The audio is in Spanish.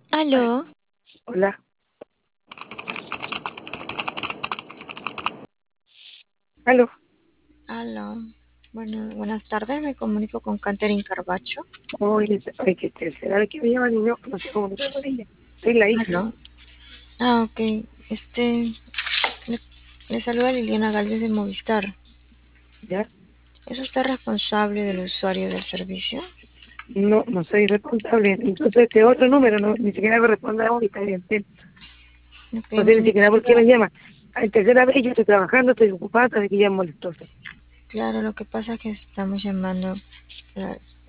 Aló, Hola, aló. aló. Bueno, buenas tardes, me comunico con Catherine Carbacho. Oye, ay, que tercera vez que me llaman y no sé comunicar con ella. Soy la hija, Aló. Ok. Este, le, le saluda Liliana Galvez de Movistar. ¿ya? ¿Es usted responsable del usuario del servicio? No soy responsable. Incluso este otro número ni siquiera corresponde a Mónica, bien. Ok, No sé ni mi siquiera por qué me pregunta- llama. En tercera vez yo estoy trabajando, estoy ocupada, sabe que ya es molestosa. claro, lo que pasa es que estamos llamando